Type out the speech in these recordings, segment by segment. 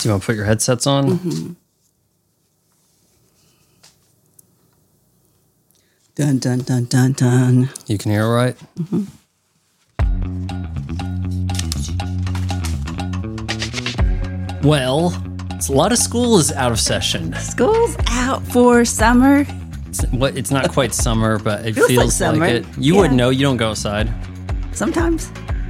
You want to put your headsets on? Mm-hmm. Dun, dun, dun, dun, dun. You can hear it right? Mm-hmm. Well, a lot of school is out of session. School's out for summer. It's not quite summer, but it Feels feels like summer. like it. You wouldn't know. You don't go outside. Sometimes.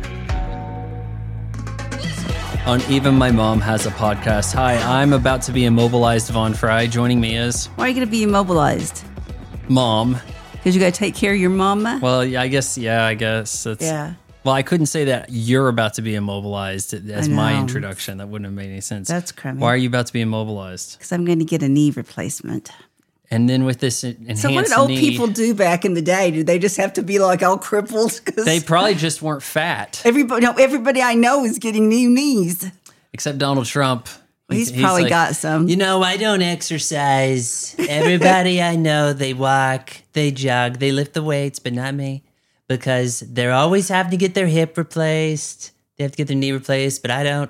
On Even My Mom Has a Podcast. Hi, I'm about to be immobilized Von Fry. Joining me is Why are you going to be immobilized? Mom. Because you got to take care of your mama? Well, yeah, I guess. That's, Yeah. Well, I couldn't say that you're about to be immobilized as my know. introduction. That wouldn't have made any sense. That's crummy. Why are you about to be immobilized? Because I'm going to get a knee replacement. And then with this enhanced So what did old knee, people do back in the day? Did they just have to be like all crippled? 'Cause they probably just weren't fat. everybody I know is getting new knees. Except Donald Trump. He's probably like, got some. You know, I don't exercise. Everybody I know, they walk, they jog, they lift the weights, but not me. Because they're always having to get their hip replaced. They have to get their knee replaced, but I don't.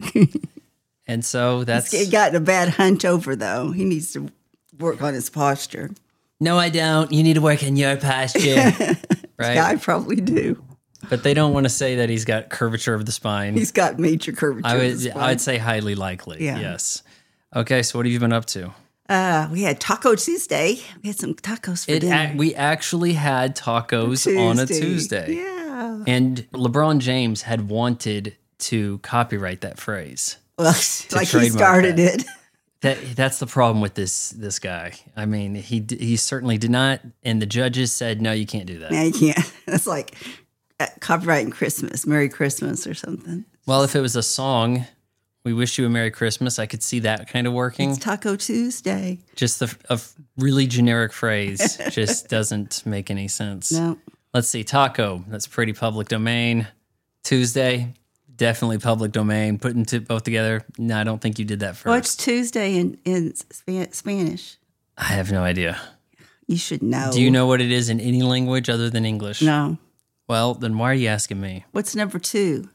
And so that's... He's gotten a bad hunch over, though. He needs to work on his posture. No, I don't. You need to work on your posture. Right? Yeah, I probably do. But they don't want to say that he's got curvature of the spine. He's got major curvature. I would say highly likely. Yeah. Yes. Okay, so what have you been up to? We had Taco Tuesday. We had some tacos for dinner. We actually had tacos on a Tuesday. Yeah. And LeBron James had wanted to copyright that phrase. Well, like he trademark started that. it. That's the problem with this guy. I mean, he certainly did not, and the judges said, no, you can't do that. Now you can't. That's like copyrighting Christmas, Merry Christmas or something. Well, if it was a song, we wish you a Merry Christmas, I could see that kind of working. It's Taco Tuesday. Just a really generic phrase just doesn't make any sense. No. Let's see, taco, that's pretty public domain. Tuesday, definitely public domain. Putting both together, no, I don't think you did that first. What's Tuesday in Spanish? I have no idea. You should know. Do you know what it is in any language other than English? No. Well, then why are you asking me? What's number 2?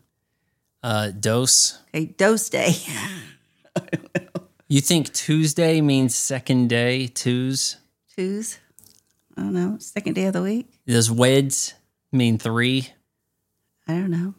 Dos. Okay, Dos Day. You think Tuesday means second day, twos? Tues? I don't know. Second day of the week? Does weds mean 3? I don't know.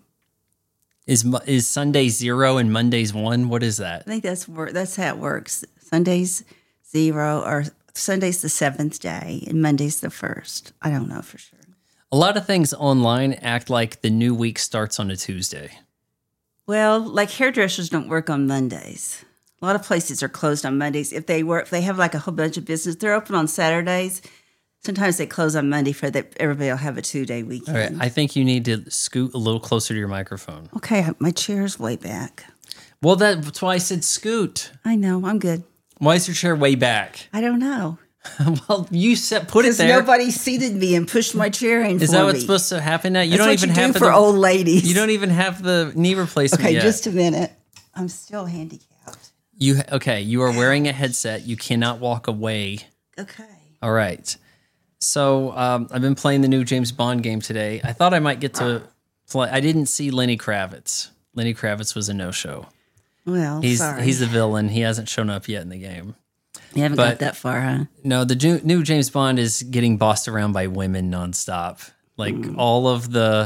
Is Sunday 0 and Monday's 1? What is that? I think that's how it works. Sunday's 0 or Sunday's the 7th day and Monday's the 1st. I don't know for sure. A lot of things online act like the new week starts on a Tuesday. Well, like hairdressers don't work on Mondays. A lot of places are closed on Mondays. If they have like a whole bunch of business, they're open on Saturdays. Sometimes they close on Monday for that. Everybody will have a 2-day weekend. All right, I think you need to scoot a little closer to your microphone. Okay, my chair's way back. Well, that's why I said scoot. I know, I'm good. Why is your chair way back? I don't know. Well, you put it there. Nobody seated me and pushed my chair in for me. Is that what's supposed to happen now? You That's don't what even you have do for old ladies. You don't even have the knee replacement Okay, yet. just a minute. I'm still handicapped. You are wearing a headset. You cannot walk away. Okay. All right. So I've been playing the new James Bond game today. I thought I might get to play. I didn't see Lenny Kravitz. Lenny Kravitz was a no-show. Well, sorry. He's the villain. He hasn't shown up yet in the game. You haven't got that far, huh? No, the new James Bond is getting bossed around by women nonstop. Like all of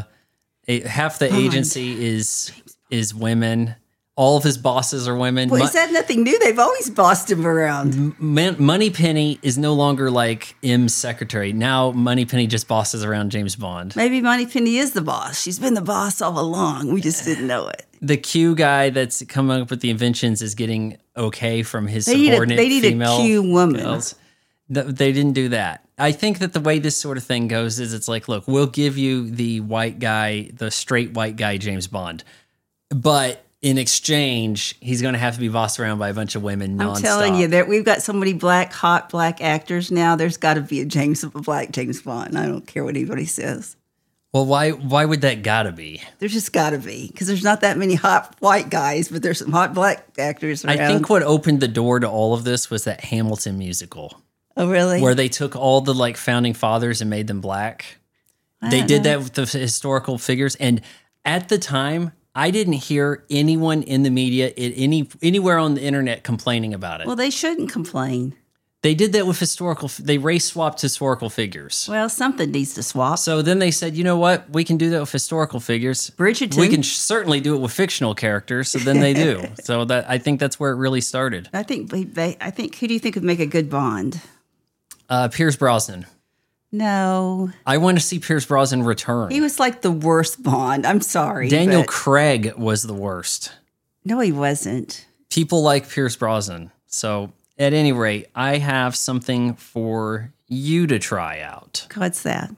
half the agency is women. All of his bosses are women. Well, is that nothing new? They've always bossed him around. Moneypenny is no longer like M's secretary. Now Moneypenny just bosses around James Bond. Maybe Moneypenny is the boss. She's been the boss all along. We just didn't know it. The Q guy that's coming up with the inventions is getting okay from his subordinate They need female a Q woman. girls. They didn't do that. I think that the way this sort of thing goes is it's like, look, we'll give you the white guy, the straight white guy, James Bond. But in exchange, he's going to have to be bossed around by a bunch of women nonstop. I'm telling you, we've got so many hot black actors now. There's got to be a black James Bond. I don't care what anybody says. Well, why would that gotta be? There's just got to be, because there's not that many hot white guys, but there's some hot black actors around. I think what opened the door to all of this was that Hamilton musical. Oh, really? Where they took all the like founding fathers and made them black. They did that with the historical figures. And at the time, I didn't hear anyone in the media, anywhere on the internet complaining about it. Well, they shouldn't complain. They did that with they race swapped historical figures. Well, something needs to swap. So then they said, you know what? We can do that with historical figures. Bridgerton. We can certainly do it with fictional characters. So then they do. So I think that's where it really started. I think who do you think would make a good Bond? Pierce Brosnan. No. I want to see Pierce Brosnan return. He was like the worst Bond. I'm sorry. Daniel but- Craig was the worst. No, he wasn't. People like Pierce Brosnan. So at any rate, I have something for you to try out. What's that?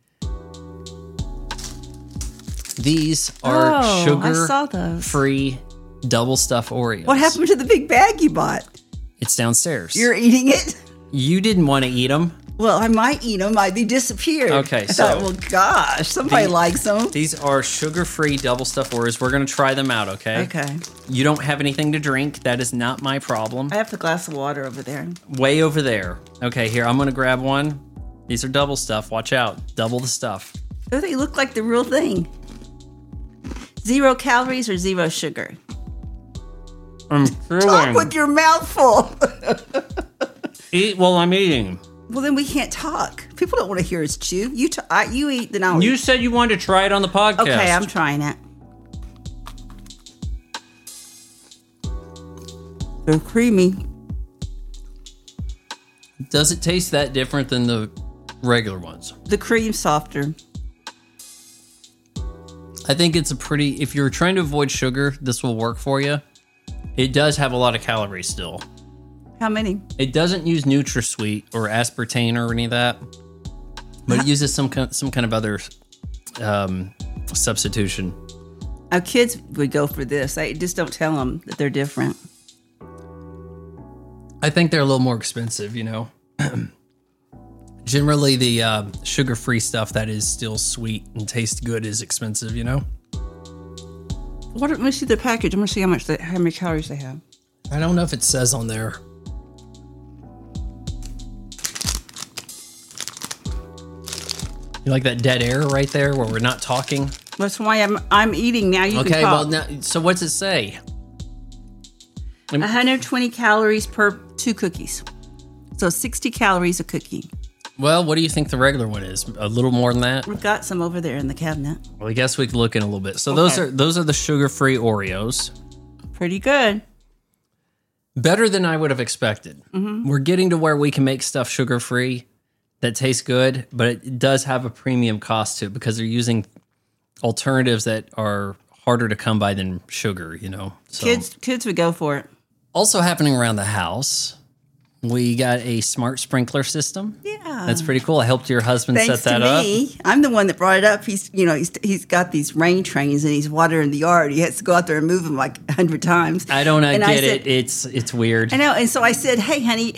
These are I saw those. sugar-free double stuffed Oreos. What happened to the big bag you bought? It's downstairs. You're eating it? You didn't want to eat them. Well, I might eat them. They disappeared. Okay, I thought, so- well, gosh, somebody likes them. These are sugar-free double stuffed Oreos. We're going to try them out, okay? Okay. You don't have anything to drink. That is not my problem. I have the glass of water over there. Way over there. Okay, here, I'm going to grab one. These are double stuff. Watch out. Double the stuff. Oh, they look like the real thing. 0 calories or 0 sugar? Talk with your mouth full. Eat while I'm eating. Well, then we can't talk. People don't want to hear us chew. You eat, then I'll You eat. said you wanted to try it on the podcast. Okay, I'm trying it. They're creamy. Does it taste that different than the regular ones? The cream's softer. I think it's if you're trying to avoid sugar, this will work for you. It does have a lot of calories still. How many? It doesn't use NutraSweet or aspartame or any of that, but it uses some kind of other substitution. Our kids would go for this. I just don't tell them that they're different. I think they're a little more expensive, you know. Generally, the sugar-free stuff that is still sweet and tastes good is expensive, you know. Let me see the package. I'm gonna see how many calories they have. I don't know if it says on there. You like that dead air right there where we're not talking? That's why I'm eating now. You can Well, talk. now, so what's it say? 120 calories per 2 cookies. So 60 calories a cookie. Well, what do you think the regular one is? A little more than that? We've got some over there in the cabinet. Well, I guess we could look in a little bit. So Okay. those are the sugar-free Oreos. Pretty good. Better than I would have expected. Mm-hmm. We're getting to where we can make stuff sugar-free that tastes good, but it does have a premium cost to it because they're using alternatives that are harder to come by than sugar, you know. So, Kids would go for it. also happening around the house, we got a smart sprinkler system. Yeah. That's pretty cool. I helped your husband Thanks set that to up. me. I'm the one that brought it up. He's got these rain trains and he's watering the yard. He has to go out there and move them like 100 times. I don't And get said- it. It's weird. I know. And so I said, hey, honey,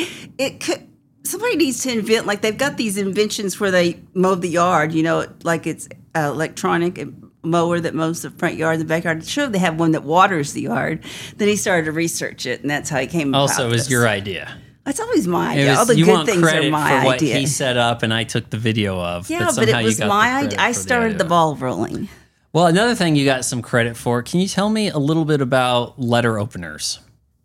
somebody needs to invent, like they've got these inventions where they mow the yard, you know, like it's electronic mower that mows the front yard, the backyard. Sure, they have one that waters the yard. Then he started to research it, and that's how he came Also, about it was this. your idea. It's always my It idea. was- All the you good want things credit are my for what idea. he set up, and I took the video of. Yeah, but somehow it you was got my the idea. credit I for started the idea. ball rolling. Well, another thing you got some credit for. Can you tell me a little bit about letter openers?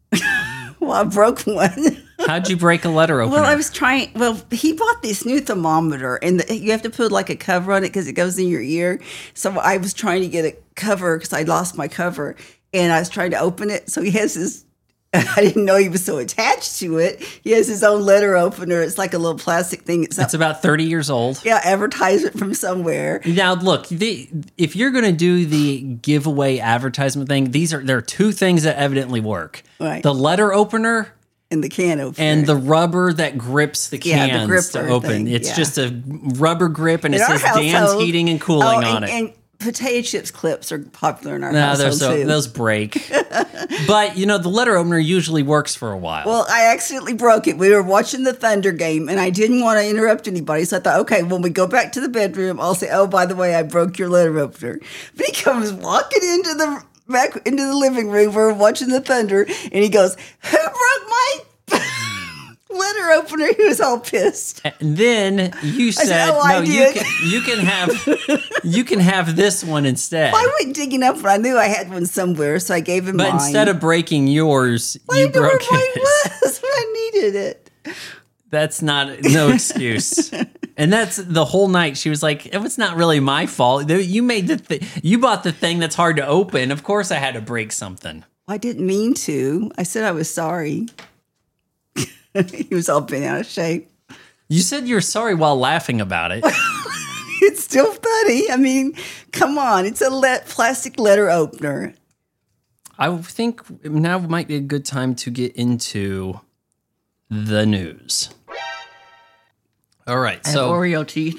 Well, I broke one. How'd you break a letter opener? Well, I was trying. Well, he bought this new thermometer, and you have to put like a cover on it because it goes in your ear. So I was trying to get a cover because I lost my cover, and I was trying to open it. So he has this. I didn't know he was so attached to it. He has his own letter opener. It's like a little plastic thing. It's about 30 years old. Yeah, advertisement from somewhere. Now, look, if you're going to do the giveaway advertisement thing, there are two things that evidently work. Right. The letter opener And the can opener. and the rubber that grips the Yeah, the cans to gripper open. thing, It's yeah. just a rubber grip, and it In our says Dan's household- Heating and Cooling on it. And potato chips clips are popular in our No, household too. those break. But, the letter opener usually works for a while. Well, I accidentally broke it. We were watching the Thunder game, and I didn't want to interrupt anybody. So I thought, okay, when we go back to the bedroom, I'll say, "Oh, by the way, I broke your letter opener." But he comes walking back into the living room. We're watching the Thunder, and he goes, "Who broke my letter opener. He was all pissed. And then you said, "Oh, I "No, did." you can have this one instead." I went digging up when I knew I had one somewhere, so I gave him But mine. instead of breaking yours, you I didn't know where broke mine his. was when I needed it. That's no excuse. And that's the whole night. She was like, "It's not really my fault. You made you bought the thing that's hard to open. Of course, I had to break something." I didn't mean to. I said I was sorry. He was all bent out of shape. You said you're sorry while laughing about it. It's still funny. I mean, come on. It's a plastic letter opener. I think now might be a good time to get into the news. All right, I have so Oreo teeth.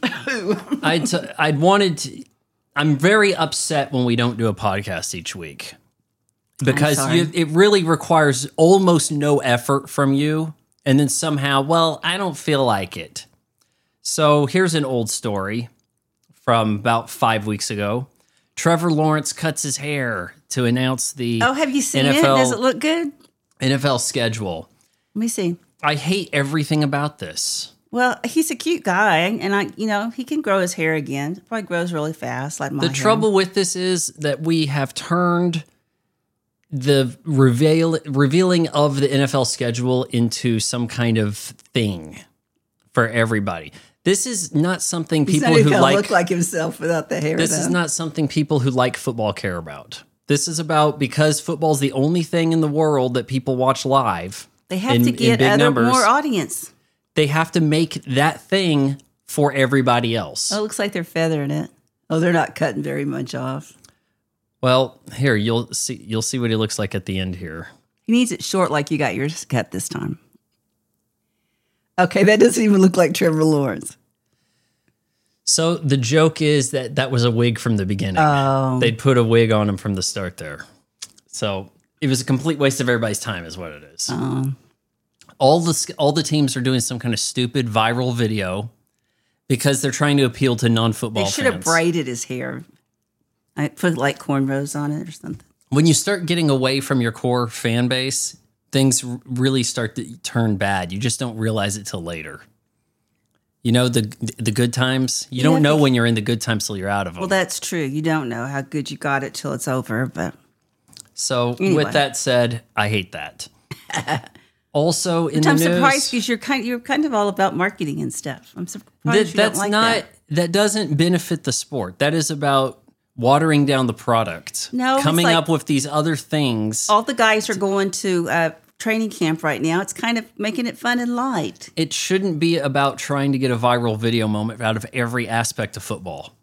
I'd wanted to, I'm very upset when we don't do a podcast each week because sorry. it really requires almost no effort from you. And then somehow, well, I don't feel like it. So here's an old story from about 5 weeks ago. Trevor Lawrence cuts his hair to announce the Oh, have you seen it? NFL Does it look good? NFL schedule. Let me see. I hate everything about this. Well, he's a cute guy, and he can grow his hair again. It probably grows really fast, like my The hair. trouble with this is that we have turned the revealing of the NFL schedule into some kind of thing for everybody. This is not something He's people not even who gonna look like himself without the hair. this though. is not something people who like football care about. This is about because football is the only thing in the world that people watch live. They have in- to in get big numbers. more audience. They have to make that thing for everybody else. Oh, it looks like they're feathering it. Oh, they're not cutting very much off. Well, here you'll see what he looks like at the end here. He needs it short like you got yours cut this time. Okay, that doesn't even look like Trevor Lawrence. So the joke is that was a wig from the beginning. Oh. They'd put a wig on him from the start there. So it was a complete waste of everybody's time is what it is. All the teams are doing some kind of stupid viral video because they're trying to appeal to non-football They fans. should have braided his hair. I put like cornrows on it or something. When you start getting away from your core fan base, things really start to turn bad. You just don't realize it till later. You know, the good times, you don't know when you're in the good times till you're out of them. Well, that's true. You don't know how good you got it till it's over, but So Anyway. with that said, I hate that. Also in the I'm news, surprised because you're kind of all about marketing and stuff. I'm surprised you that's don't like not that doesn't benefit the sport. That is about watering down the product. No, it's coming like- up with these other things. All the guys are going to training camp right now. It's kind of making it fun and light. It shouldn't be about trying to get a viral video moment out of every aspect of football.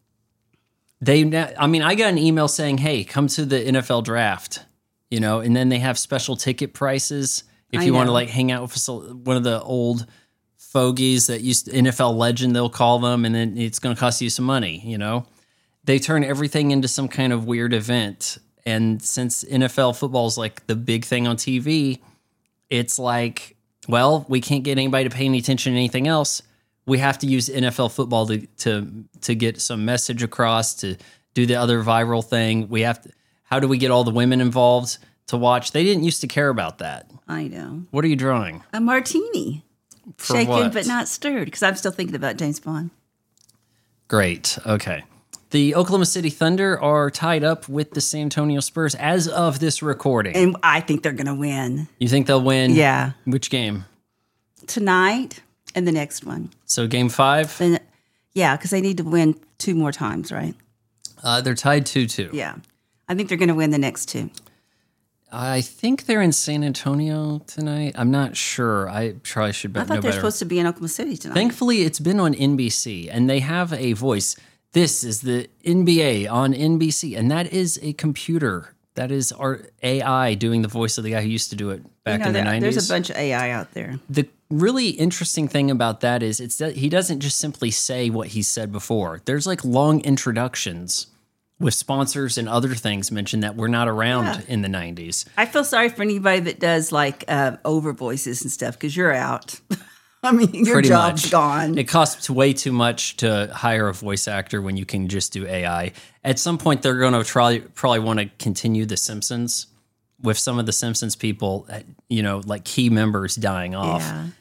I got an email saying, "Hey, come to the NFL draft," and then they have special ticket prices if I you want to know. like hang out with one of the old fogies that used to, NFL legend, they'll call them, and then it's going to cost you some money. They turn everything into some kind of weird event, and since NFL football is like the big thing on TV, it's like, well, we can't get anybody to pay any attention to anything else. We have to use NFL football to get some message across, to do the other viral thing. How do we get all the women involved to watch? They didn't used to care about that. I know. What are you drawing? A martini. For Shaken what? but not stirred because I'm still thinking about James Bond. Great. Okay. The Oklahoma City Thunder are tied up with the San Antonio Spurs as of this recording. And I think they're going to win. You think they'll win? Yeah. Which game? Tonight and the next one. So game 5? Then, yeah, because they need to win 2 more times, right? They're tied 2-2. Yeah. I think they're going to win the next 2. I think they're in San Antonio tonight. I'm not sure. I probably should I know thought they're better. supposed to be in Oklahoma City tonight. Thankfully, it's been on NBC, and they have a voice. This is the NBA on NBC, and that is a computer. That is our AI doing the voice of the guy who used to do it back in the 90s. There's a bunch of AI out there. The really interesting thing about that is he doesn't just simply say what he said before. There's like long introductions with sponsors and other things mentioned that were not around in the 90s. I feel sorry for anybody that does like over voices and stuff because you're out. I mean, your Pretty job's much. gone. It costs way too much to hire a voice actor when you can just do AI. At some point, they're going to probably want to continue The Simpsons with some of the Simpsons people, like key members dying off. Yeah.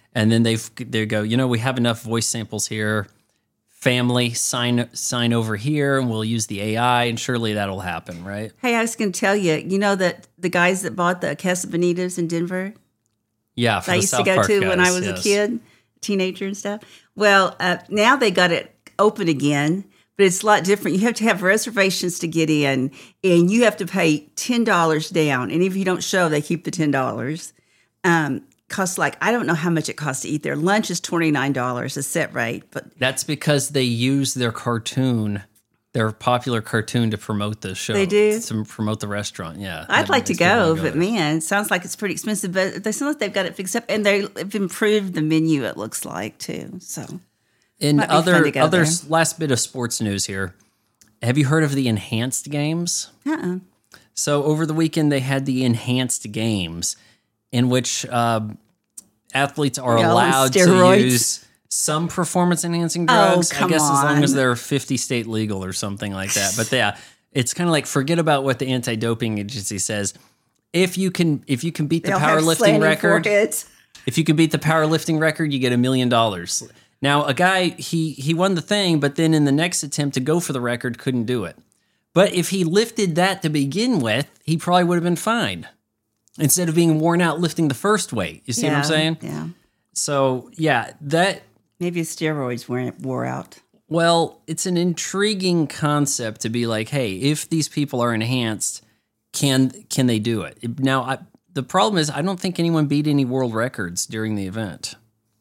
and then they go, we have enough voice samples here. Family, sign over here, and we'll use the AI, and surely that'll happen, right? Hey, I was going to tell you, that the guys that bought the Casa Bonitas in Denver, Yeah, for I the used South to go Park to when I guys, was yes. a kid, teenager and stuff. Well, now they got it open again, but it's a lot different. You have to have reservations to get in, and you have to pay $10 down. And if you don't show, they keep the $10. Costs I don't know how much it costs to eat there. Lunch is $29, a set rate, but That's because they use their popular cartoon to promote the show. They do? To promote the restaurant, yeah. I'd That like to makes people go, but there. man, it sounds like it's pretty expensive. But they sound like they've got it fixed up, and they've improved the menu. It looks like too. So In might be fun other to go there. last bit of sports news here, have you heard of the enhanced games? So over the weekend they had the enhanced games, in which athletes are Yeah, on allowed to steroids. use some performance enhancing drugs. I come guess as long as on. they're 50 state legal or something like that. But yeah, it's kind of like forget about what the anti-doping agency says. If you can beat the they'll have powerlifting slanting record, foreheads. if you can beat the powerlifting record, you get $1 million. Now, a guy, he won the thing, but then in the next attempt to go for the record, couldn't do it. But if he lifted that to begin with, he probably would have been fine instead of being worn out lifting the first weight. You see what I'm saying? Yeah. So, yeah, Maybe his steroids wore out. well, it's an intriguing concept to be like, hey, if these people are enhanced, can they do it? Now, the problem is I don't think anyone beat any world records during the event.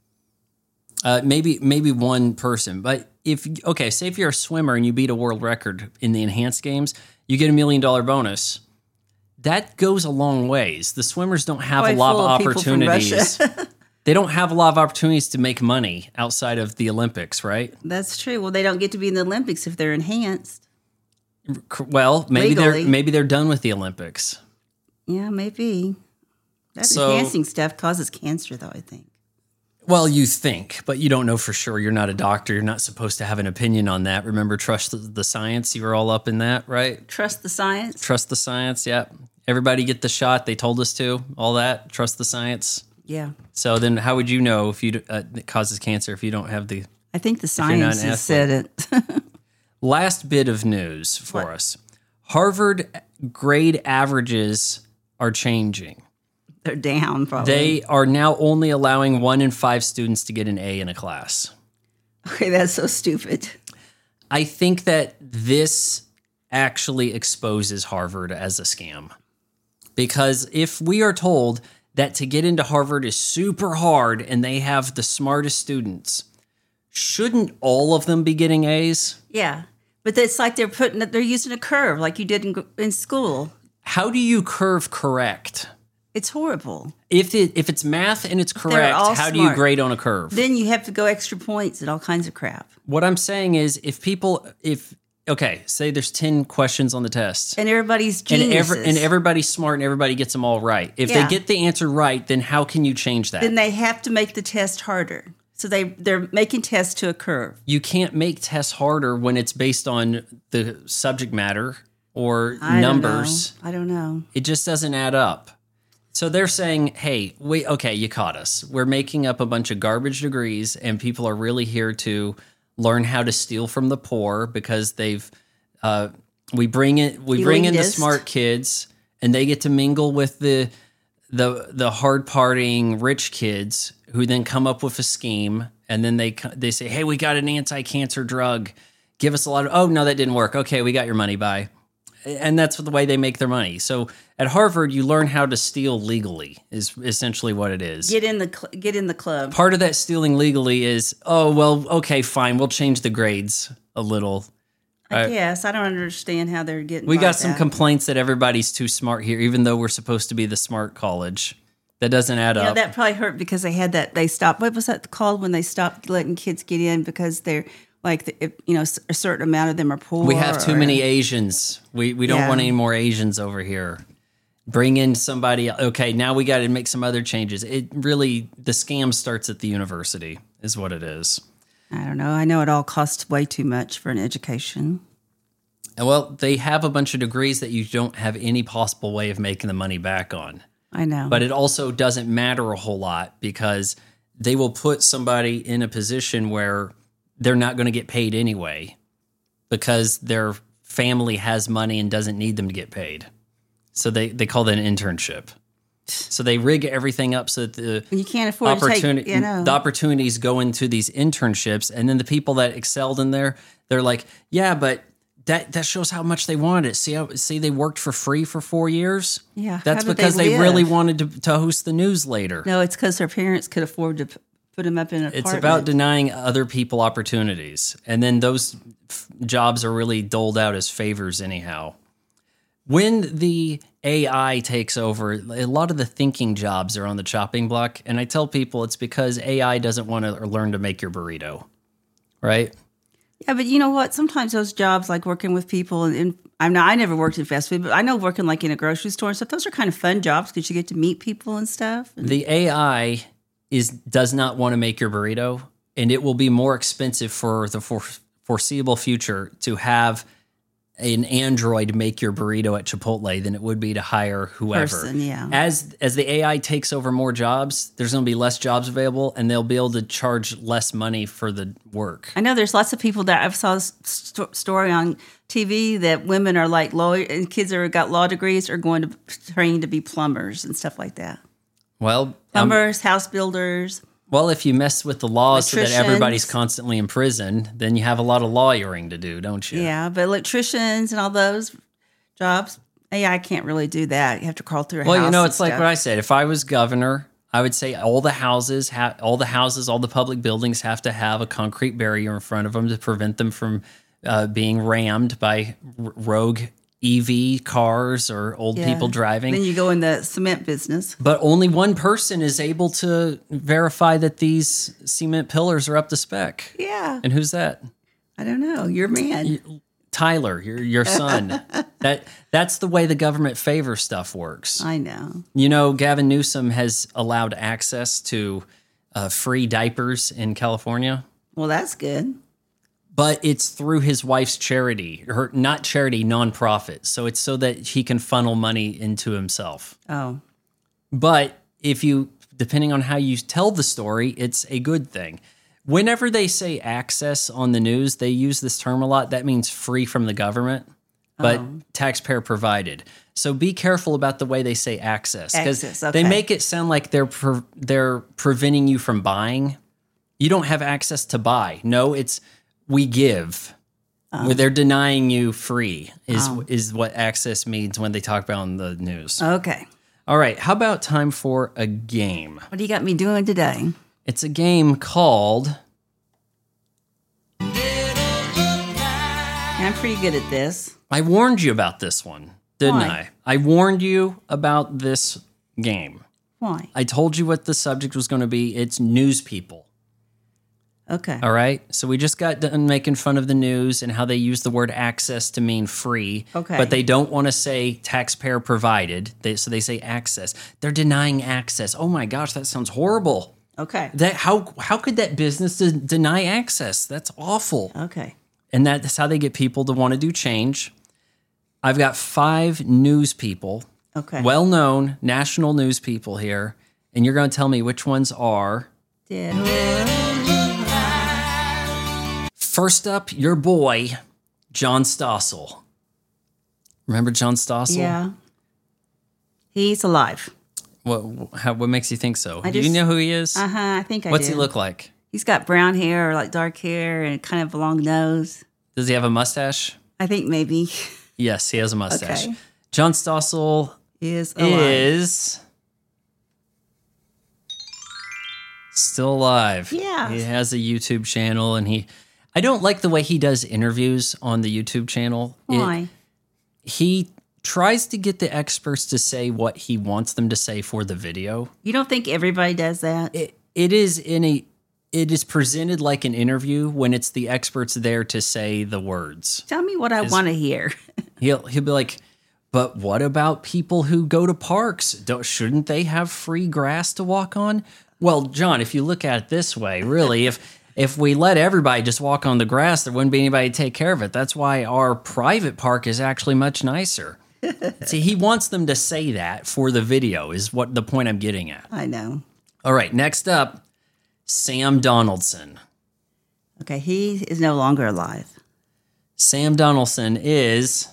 Maybe one person, but say if you're a swimmer and you beat a world record in the enhanced games, you get $1 million bonus. That goes a long ways. The swimmers don't have a Probably lot full of of people from opportunities. They don't have a lot of opportunities to make money outside of the Olympics, right? That's true. Well, they don't get to be in the Olympics if they're enhanced. Well, Legally. maybe they're done with the Olympics. Yeah, maybe. That So- enhancing stuff causes cancer, though, I think. Well, you think, but you don't know for sure. You're not a doctor. You're not supposed to have an opinion on that. Remember, trust the science. You were all up in that, right? Trust the science. Trust the science. Yeah. Everybody get the shot. They told us to. All that. Trust the science. Yeah. So then, how would you know if it causes cancer if you don't have the I think the you're not science an has said it. last bit of news for What? us? Harvard grade averages are changing. They're down, probably. They are now only allowing 1 in 5 students to get an A in a class. Okay, that's so stupid. I think that this actually exposes Harvard as a scam. Because if we are told that to get into Harvard is super hard and they have the smartest students, shouldn't all of them be getting A's? Yeah. But it's like they're using a curve like you did in school. How do you curve correct? It's horrible. If it's math and it's correct, all how do you smart. grade on a curve? Then you have to go extra points and all kinds of crap. What I'm saying is say there's 10 questions on the test. And everybody's And, geniuses. everybody's smart and everybody gets them all right. If Yeah. they get the answer right, then how can you change that? then they have to make the test harder. So they're making tests to a curve. You can't make tests harder when it's based on the subject matter or I numbers. I don't know. It just doesn't add up. So they're saying, hey, you caught us. We're making up a bunch of garbage degrees and people are really here to learn how to steal from the poor because we bring in the Elitist. smart kids and they get to mingle with the hard partying rich kids who then come up with a scheme and then they say, hey, we got an anti-cancer drug. Give us a lot of, oh, no, that didn't work. Okay, we got your money, bye. And that's the way they make their money. So at Harvard, you learn how to steal legally is essentially what it is. Get in the club. Part of that stealing legally is, oh, well, okay, fine. We'll change the grades a little. I guess I don't understand how they're getting. We by got some that. complaints that everybody's too smart here, even though we're supposed to be the smart college. That doesn't add Yeah, up. that probably hurt because they had that. They stopped. What was that called when they stopped letting kids get in because they're like, a certain amount of them are poor. We have too many Asians. We don't Yeah. want any more Asians over here. Bring in somebody. Okay, now we got to make some other changes. It really, the scam starts at the university is what it is. I don't know. I know it all costs way too much for an education. And well, they have a bunch of degrees that you don't have any possible way of making the money back on. I know. But it also doesn't matter a whole lot because they will put somebody in a position where they're not going to get paid anyway because their family has money and doesn't need them to get paid. So they call that an internship. So they rig everything up so that the You can't afford to take, the opportunities go into these internships, and then the people that excelled in there, they're like, yeah, but that shows how much they wanted it. See, they worked for free for 4 years. Yeah, that's how did because they they live? really wanted to host the news later. No, it's because their parents could afford to put them up in an It's apartment. about denying other people opportunities, and then those jobs are really doled out as favors anyhow. When the AI takes over, a lot of the thinking jobs are on the chopping block, and I tell people it's because AI doesn't want to learn to make your burrito, right? Yeah, but you know what? Sometimes those jobs, like working with people, and I never worked in fast food, but I know working like in a grocery store and stuff, those are kind of fun jobs because you get to meet people and stuff. The AI does not want to make your burrito, and it will be more expensive for the foreseeable future to have an android make your burrito at Chipotle than it would be to hire whoever. Person, yeah. As the AI takes over more jobs, there's going to be less jobs available, and they'll be able to charge less money for the work. I know there's lots of people that I've saw this story on TV that women are like lawyers and kids that have got law degrees are going to train to be plumbers and stuff like that. Well, Plumbers, house builders. well, if you mess with the laws so that Electricians. everybody's constantly in prison, then you have a lot of lawyering to do, don't you? Yeah, but electricians and all those jobs, AI can't really do that. You have to crawl through a house. Well, you know, and it's like stuff. what I said. If I was governor, I would say all the public buildings have to have a concrete barrier in front of them to prevent them from being rammed by rogue EV cars or old Yeah. people driving. Then you go in the cement business. But only one person is able to verify that these cement pillars are up to spec. Yeah, And who's that? I don't know. You're a man. Tyler, your son. That's the way the government favor stuff works. I know. You know, Gavin Newsom has allowed access to free diapers in California, Well, that's good. but it's through his wife's charity, her not charity, nonprofit. So it's so that he can funnel money into himself. Oh, But depending on how you tell the story, it's a good thing. Whenever they say access on the news, they use this term a lot. That means free from the government, but taxpayer provided. So be careful about the way they say access, because Access, they okay. make it sound like they're preventing you from buying. You don't have access to buy. No, it's we give. Where they're denying you free is what access means when they talk about on the news. okay. All right, how about time for a game? What do you got me doing today? It's a game called I'm pretty good at this. I warned you about this one, didn't Why? I? I warned you about this game. Why? I told you what the subject was going to be. It's news people. Okay. All right. So we just got done making fun of the news and how they use the word access to mean free. Okay. But they don't want to say taxpayer provided. So they say access. They're denying access. Oh my gosh, that sounds horrible. Okay. How could that business deny access? That's awful. Okay. And that's how they get people to want to do change. I've got 5 news people, Okay. well-known national news people here, and you're going to tell me which ones are. First up, your boy, John Stossel. Remember John Stossel? Yeah. He's alive. What makes you think so? I Do you just- know who he is? I think I What's do. he look like? He's got brown hair or like dark hair and kind of a long nose. Does he have a mustache? I think maybe Yes, he has a mustache. Okay. John Stossel is alive. is still alive. Yeah. He has a YouTube channel, and I don't like the way he does interviews on the YouTube channel. Why? He tries to get the experts to say what he wants them to say for the video. You don't think everybody does that? It is presented like an interview when it's the experts there to say the words. Tell me what I want to hear. He'll be like, but what about people who go to parks? Shouldn't they have free grass to walk on? Well, John, if you look at it this way, really, if we let everybody just walk on the grass, there wouldn't be anybody to take care of it. That's why our private park is actually much nicer. See, he wants them to say that for the video is what the point I'm getting at. I know. All right, next up, Sam Donaldson. Okay, he is no longer alive. Sam Donaldson is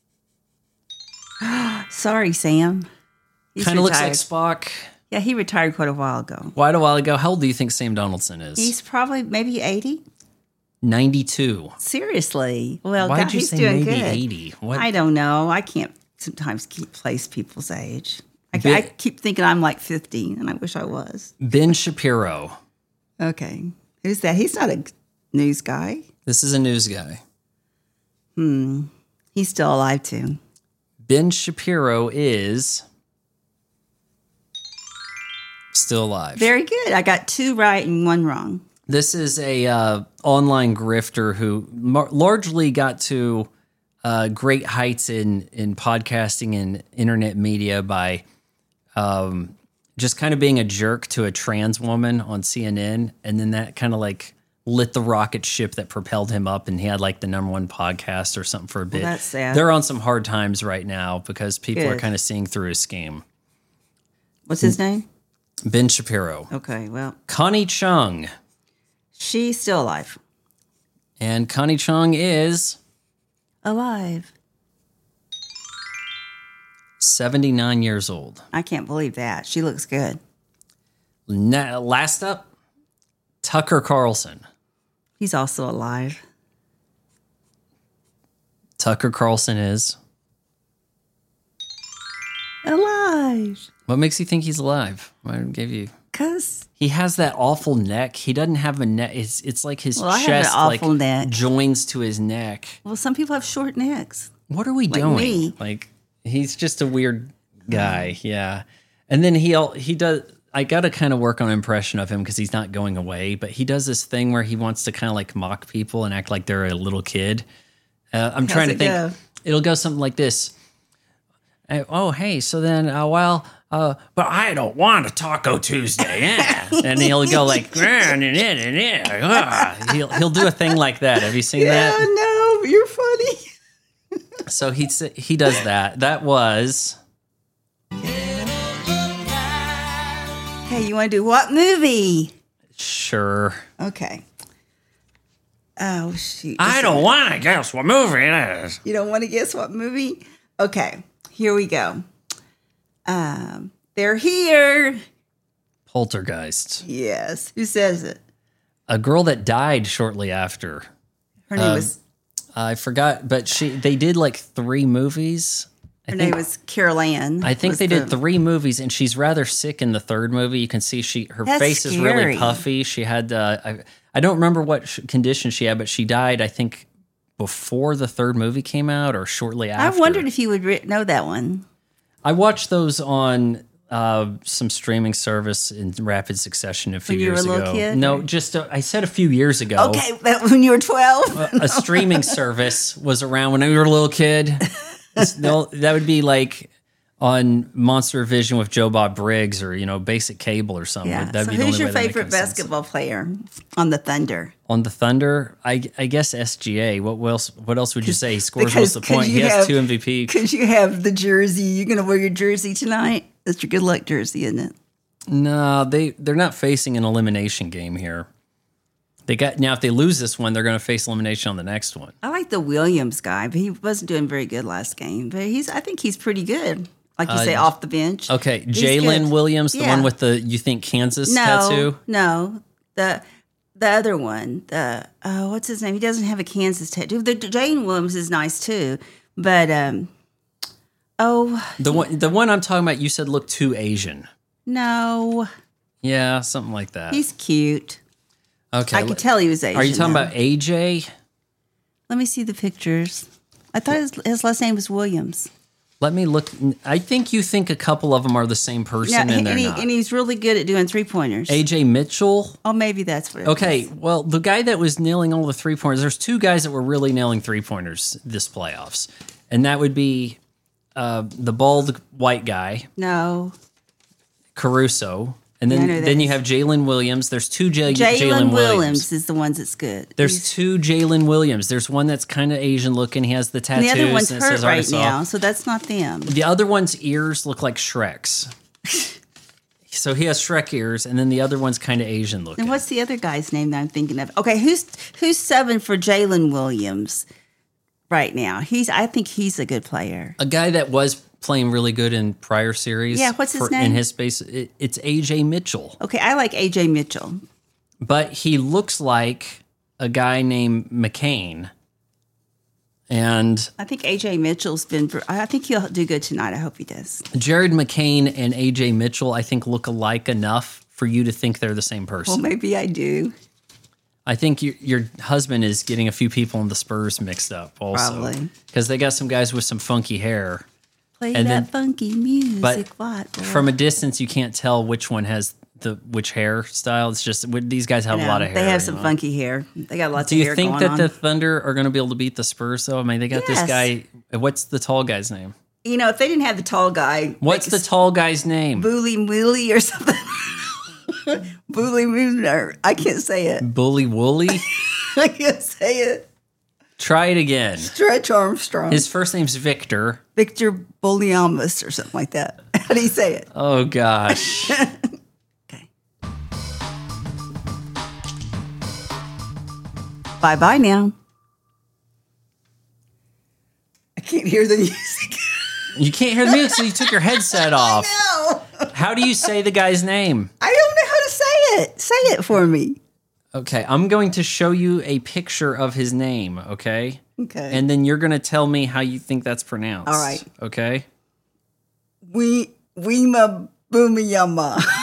Sorry, Sam. He's kind of looks like retired. Spock. Yeah, he retired quite a while ago. Quite a while ago. How old do you think Sam Donaldson is? He's probably maybe 80. 92. Seriously. Well, Why'd God, you he's say doing maybe good. 80? What? I don't know. I can't sometimes place people's age. I Bit- keep thinking I'm like 50, and I wish I was. Ben Shapiro. Okay. Who's that? He's not a news guy. This is a news guy. He's still alive, too. Ben Shapiro is still alive. Very good. I got 2 right and 1 wrong. This is a online grifter who largely got to great heights in podcasting and internet media by just kind of being a jerk to a trans woman on CNN, and then that kind of like lit the rocket ship that propelled him up, and he had like the #1 podcast or something for a bit. that's sad. They're on some hard times right now because people are Good. kind of seeing through his scheme. What's his name? Ben Shapiro. Okay, well, Connie Chung. she's still alive. And Connie Chung is Alive. 79 years old. I can't believe that. She looks good. Last up, Tucker Carlson. He's also alive. Tucker Carlson is. Alive. What makes you think he's alive? I give you. Because He has that awful neck. He doesn't have a neck. It's like his Well, I have chest an awful like neck. joins to his neck. well, some people have short necks. What are we Like doing? me. Like he's just a weird guy. Yeah. And then he does. I got to kind of work on an impression of him because he's not going away. But he does this thing where he wants to kind of like mock people and act like they're a little kid. I'm trying to it think. go? It'll go something like this. Oh, hey, so then, but I don't want a Taco Tuesday. Yeah. And he'll go like, he'll do a thing like that. Have you seen that? no, you're funny. So he does that. That was Hey, you want to do what movie? sure. Okay. Oh, shoot. I don't want to guess what movie it is. You don't want to guess what movie? Okay, here we go. They're here. Poltergeist. Yes. Who says it? A girl that died shortly after. Her name was I forgot, but they did like 3 movies. her name was Carol Ann. I think was they did the- 3 movies, and she's rather sick in the 3rd movie. You can see her That's face is really scary. puffy. She had I don't remember what condition she had, but she died. I think before the 3rd movie came out or shortly I after. wondered if you would know that one. I watched those on some streaming service in rapid succession a few When you were years a little ago. kid, No, or- just I said a few years ago. Okay, but when you were 12? A streaming service was around when we were a little kid. That would be like on Monster Vision with Joe Bob Briggs or, basic cable or something. Yeah. That'd So be the who's only your way that favorite makes sense. basketball player on the Thunder? On the Thunder, I guess SGA. What else would you say? He scores most of the point. He has 2 MVP. Because you have the jersey. You're going to wear your jersey tonight? That's your good luck jersey, isn't it? No, they're not facing an elimination game here. Now if they lose this one, they're going to face elimination on the next one. I like the Williams guy, but he wasn't doing very good last game. But I think he's pretty good. Like you say, off the bench. Okay, He's Jalen good. Williams, the Yeah. one with the you think Kansas tattoo. No, the other one. What's his name? He doesn't have a Kansas tattoo. The Jalen Williams is nice too, but The one I'm talking about, you said looked too Asian. no, Yeah, something like that. he's cute. Okay, I could tell he was Asian. Are you talking though. about AJ? Let me see the pictures. I thought his last name was Williams. Let me look. I think you think a couple of them are the same person, Yeah, and they're and, not. he's really good at doing 3-pointers. AJ Mitchell. Oh, maybe that's what it Okay, is. well, the guy that was nailing all the 3-pointers, there's 2 guys that were really nailing 3-pointers this playoffs, and that would be the bald white guy, No. Caruso, and Yeah, I then know that then you is. have Jalen Williams. There's 2 Jalen Jalen Williams. Williams is the ones that's good. There's 2 Jalen Williams. There's one that's kind of Asian looking. He has the And tattoos. the other one's and it hurt says right Arkansas. now, so that's not them. The other one's ears look like Shrek's. So he has Shrek ears, and then the other one's kind of Asian looking. And what's the other guy's name that I'm thinking of? Okay, who's 7 for Jalen Williams right now? I think he's a good player. A guy that was playing really good in prior series. Yeah, what's his name? In his space, it's AJ Mitchell. Okay, I like AJ Mitchell. But he looks like a guy named McCain. And I think AJ Mitchell's I think he'll do good tonight. I hope he does. Jared McCain and AJ Mitchell, I think, look alike enough for you to think they're the same person. Well, maybe I do. I think your husband is getting a few people in the Spurs mixed up also. Probably. Because they got some guys with some funky hair. Play And that then- funky music. But What? boy? from a distance, you can't tell which one has which hairstyle. It's just these guys have a lot of hair. They have some you know? funky hair. They got lots Do of you hair think going that on. the Thunder are going to be able to beat the Spurs, though? I mean, they got this Yes. guy. What's the tall guy's name? You know, if they didn't have the tall guy, What's the tall guy's name? Bully Mooley or something? Bully Mooner. I can't say it. Bully Wooly? I can't say it. Try it again. Stretch Armstrong. His first name's Victor. Victor Boliamus or something like that. How do you say it? Oh, gosh. Okay. Bye-bye now. I can't hear the music. You can't hear the music, so you took your headset off. No. How do you say the guy's name? I don't know how to say it. Say it for me. Okay, I'm going to show you a picture of his name, okay? Okay. And then you're going to tell me how you think that's pronounced. All right. Okay? Weema Boomiyama.